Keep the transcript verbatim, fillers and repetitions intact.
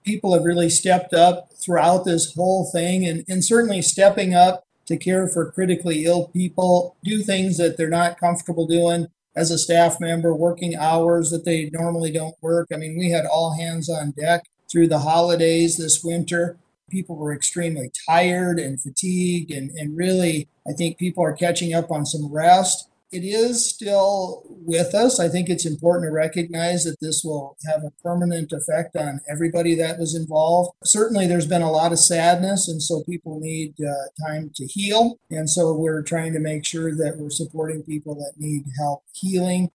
people have really stepped up throughout this whole thing and, and certainly stepping up to care for critically ill people, do things that they're not comfortable doing as a staff member, working hours that they normally don't work. I mean, we had all hands on deck through the holidays this winter. People were extremely tired and fatigued, and, and really, I think people are catching up on some rest. It is still with us. I think it's important to recognize that this will have a permanent effect on everybody that was involved. Certainly, there's been a lot of sadness, and so people need uh, time to heal. And so we're trying to make sure that we're supporting people that need help healing.